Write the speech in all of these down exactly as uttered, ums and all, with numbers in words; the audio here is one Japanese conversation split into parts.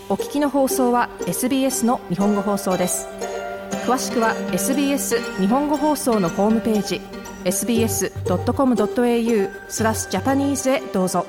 お聞きの放送は エスビーエス の日本語放送です。詳しくは エスビーエス 日本語放送のホームページ エスビーエスドットコムドットエーユー スラスジャパニーズへどうぞ。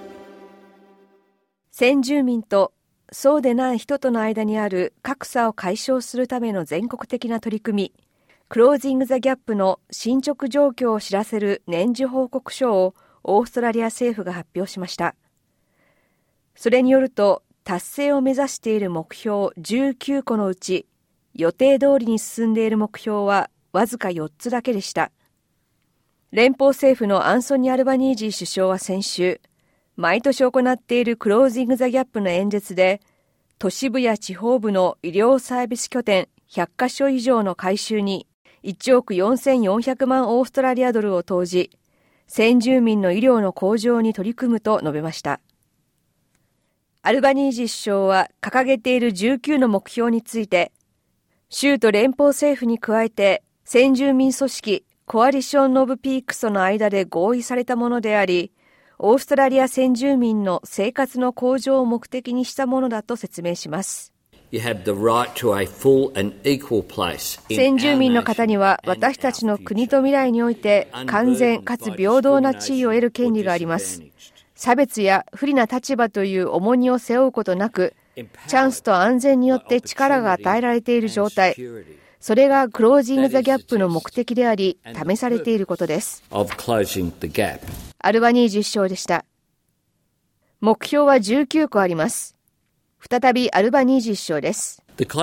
先住民とそうでない人との間にある格差を解消するための全国的な取り組み、クロージング・ザ・ギャップの進捗状況を知らせる年次報告書をオーストラリア政府が発表しました。それによると、達成を目指している目標じゅうきゅうこのうち、予定通りに進んでいる目標はわずかよっつだけでした。連邦政府のアンソニー・アルバニージー首相は先週、毎年行っているクロージング・ザ・ギャップの演説で、都市部や地方部の医療サービス拠点ひゃっかしょ以上の改修にいちおくよんせんよんひゃくまんオーストラリアドルを投じ、先住民の医療の向上に取り組むと述べました。アルバニージー首相は掲げているじゅうきゅうの目標について、州と連邦政府に加えて先住民組織コアリション・オブ・ピークスとの間で合意されたものであり、オーストラリア先住民の生活の向上を目的にしたものだと説明します。先住民の方には私たちの国と未来において完全かつ平等な地位を得る権利があります。差別や不利な立場という重荷を背負うことなく、チャンスと安全によって力が与えられている状態、それがクロージング・ザ・ギャップの目的であり、試されていることです。アルバニージー首相でした。目標はじゅうきゅうこあります。再びアルバニージー首相です。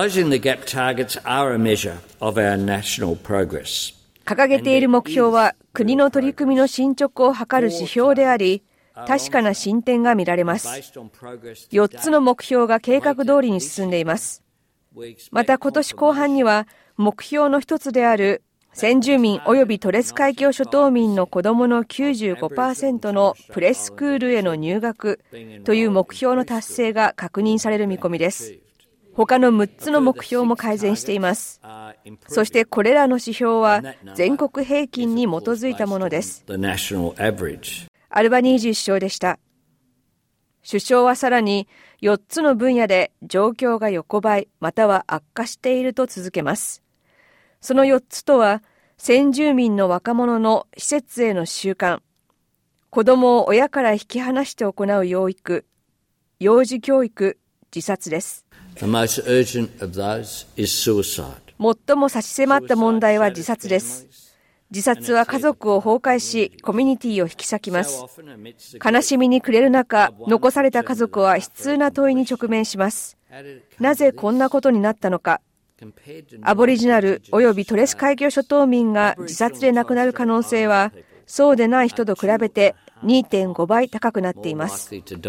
掲げている目標は国の取り組みの進捗を図る指標であり、確かな進展が見られます。よっつの目標が計画通りに進んでいます。また今年後半には目標の一つである先住民及びトレス海峡諸島民の子どもの きゅうじゅうごパーセント のプレスクールへの入学という目標の達成が確認される見込みです。他のむっつの目標も改善しています。そしてこれらの指標は全国平均に基づいたものです。アルバニージー首相でした。首相はさらによっつの分野で状況が横ばいまたは悪化していると続けます。そのよっつとは、先住民の若者の施設への習慣、子供を親から引き離して行う養育、幼児教育、自殺です。最も差し迫った問題は自殺です。自殺は家族を崩壊し、コミュニティを引き裂きます。悲しみに暮れる中、残された家族は悲痛な問いに直面します。なぜこんなことになったのか。アボリジナル及びトレス海峡諸島民が自殺で亡くなる可能性は、そうでない人と比べて にてんごばい高くなっています。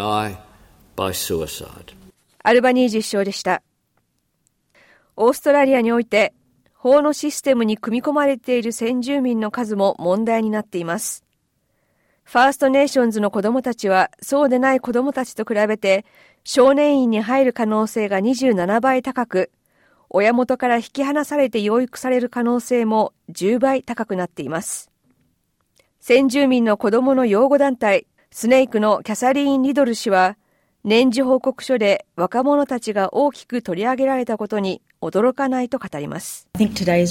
アルバニージー首相でした。オーストラリアにおいて、法のシステムに組み込まれている先住民の数も問題になっています。ファーストネーションズの子どもたちは、そうでない子どもたちと比べて、少年院に入る可能性がにじゅうななばい高く、親元から引き離されて養育される可能性もじゅうばい高くなっています。先住民の子どもの養護団体、スネークのキャサリーン・リドル氏は、年次報告書で若者たちが大きく取り上げられたことに驚かないと語ります。報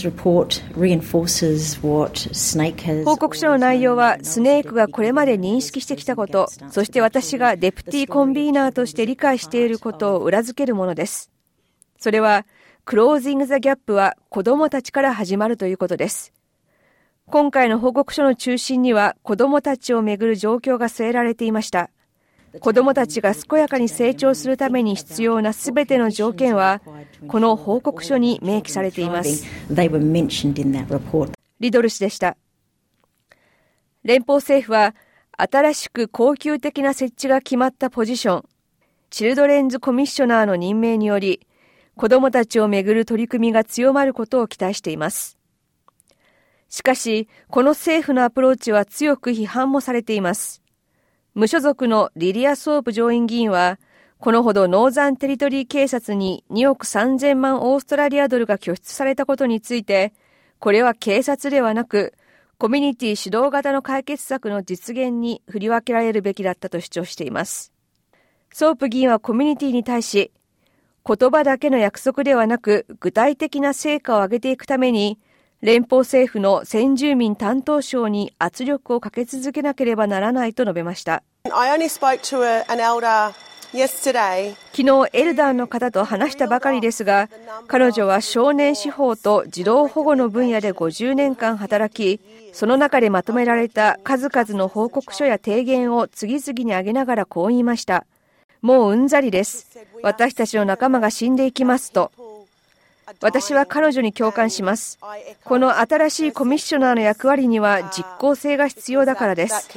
告書の内容はスネークがこれまで認識してきたこと、そして私がデプティコンビーナーとして理解していることを裏付けるものです。それは、クロージング・ザ・ギャップは子どもたちから始まるということです。今回の報告書の中心には子どもたちをめぐる状況が据えられていました。子どもたちが健やかに成長するために必要なすべての条件は、この報告書に明記されています。リドル氏でした。連邦政府は、新しく恒久的な設置が決まったポジション、チルドレンズコミッショナーの任命により、子どもたちをめぐる取り組みが強まることを期待しています。しかし、この政府のアプローチは強く批判もされています。無所属のリリア・ソープ上院議員は、このほどノーザンテリトリー警察ににおくさんぜんまんオーストラリアドルが拠出されたことについて、これは警察ではなく、コミュニティ主導型の解決策の実現に振り分けられるべきだったと主張しています。ソープ議員はコミュニティに対し、 言葉だけの約束ではなく具体的な成果を上げていくために、連邦政府の先住民担当省に圧力をかけ続けなければならないと述べました。 I only spoke to a, an elder yesterday. 昨日エルダーの方と話したばかりですが、彼女は少年司法と児童保護の分野でごじゅうねんかん働き、その中でまとめられた数々の報告書や提言を次々に挙げながらこう言いました。もううんざりです。私たちの仲間が死んでいきますと。私は彼女に共感します。この新しいコミッショナーの役割には実効性が必要だからです。ソ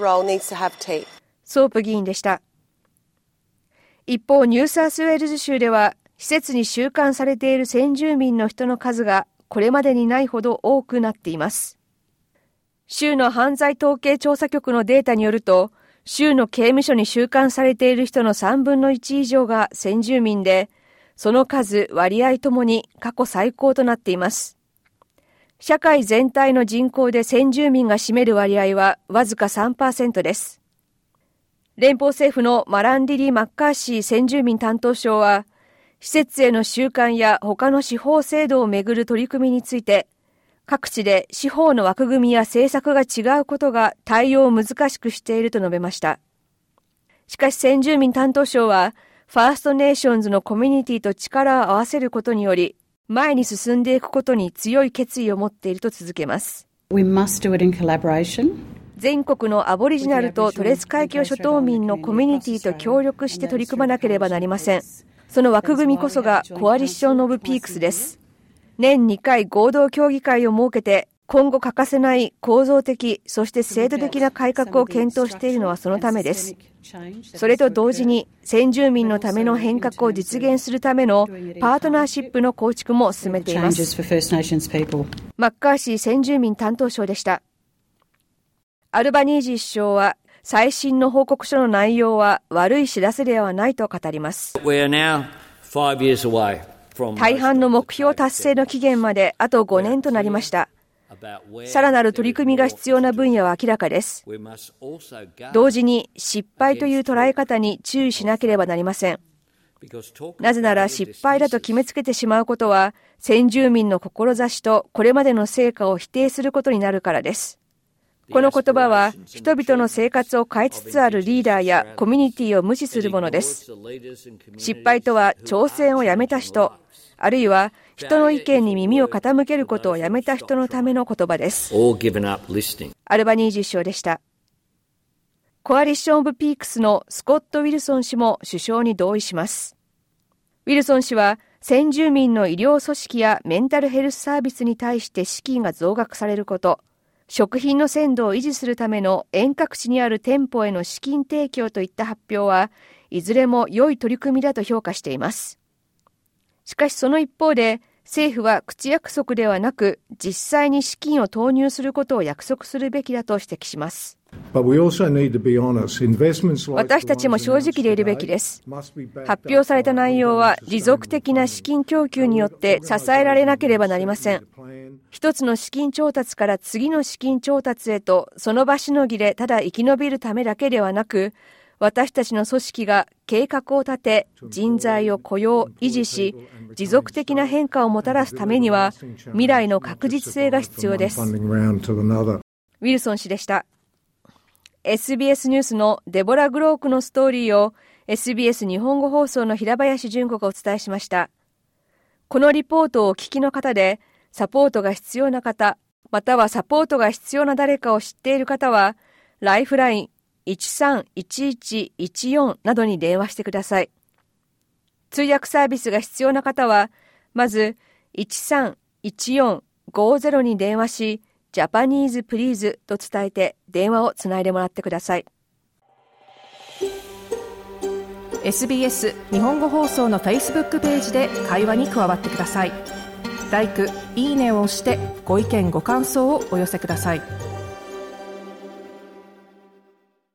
ープ議員でした。一方、ニューサウスウェールズ州では、施設に収監されている先住民の人の数がこれまでにないほど多くなっています。州の犯罪統計調査局のデータによると、州の刑務所に収監されている人のさんぶんのいち以上が先住民で、その数、割合ともに過去最高となっています。社会全体の人口で先住民が占める割合はわずか さんパーセント です。連邦政府のマランディリー・マッカーシー先住民担当相は、施設への収監や他の司法制度をめぐる取り組みについて、各地で司法の枠組みや政策が違うことが対応を難しくしていると述べました。しかし先住民担当相は、ファーストネーションズのコミュニティと力を合わせることにより、前に進んでいくことに強い決意を持っていると続けます。 We must do it in collaboration. 全国のアボリジナルとトレス海峡諸島民のコミュニティと協力して取り組まなければなりません。その枠組みこそがコアリッション・オブ・ピークスです。年にかい合同協議会を設けて、今後欠かせない構造的、そして制度的な改革を検討しているのはそのためです。それと同時に、先住民のための変革を実現するためのパートナーシップの構築も進めています。マッカーシー先住民担当相でした。アルバニージー首相は、最新の報告書の内容は悪い知らせではないと語ります。大半の目標達成の期限まであとごねんとなりました。さらなる取り組みが必要な分野は明らかです。同時に失敗という捉え方に注意しなければなりません。なぜなら失敗だと決めつけてしまうことは、先住民の志とこれまでの成果を否定することになるからです。この言葉は、人々の生活を変えつつあるリーダーやコミュニティを無視するものです。失敗とは、挑戦をやめた人、あるいは人の意見に耳を傾けることをやめた人のための言葉です。アルバニージー首相でした。コアリッション・オブ・ピークスのスコット・ウィルソン氏も首相に同意します。ウィルソン氏は、先住民の医療組織やメンタルヘルスサービスに対して資金が増額されること、食品の鮮度を維持するための遠隔地にある店舗への資金提供といった発表はいずれも良い取り組みだと評価しています。しかしその一方で政府は口約束ではなく実際に資金を投入することを約束するべきだと指摘します。私たちも正直でいるべきです。発表された内容は持続的な資金供給によって支えられなければなりません。一つの資金調達から次の資金調達へとその場しのぎでただ生き延びるためだけではなく、私たちの組織が計画を立て人材を雇用維持し持続的な変化をもたらすためには未来の確実性が必要です。ウィルソン氏でした。エスビーエス ニュースのデボラ・グロークのストーリーを エスビーエス 日本語放送の平林純子がお伝えしました。このリポートをお聞きの方でサポートが必要な方、またはサポートが必要な誰かを知っている方はライフラインいちさんいちいちいちよんなどに電話してください。通訳サービスが必要な方はまずいちさんいちよんごゼロに電話しジャパニーズプリーズと伝えて電話をつないでもらってください。 エスビーエス 日本語放送の Facebook ページで会話に加わってください。ライク、いいねを押してご意見ご感想をお寄せください。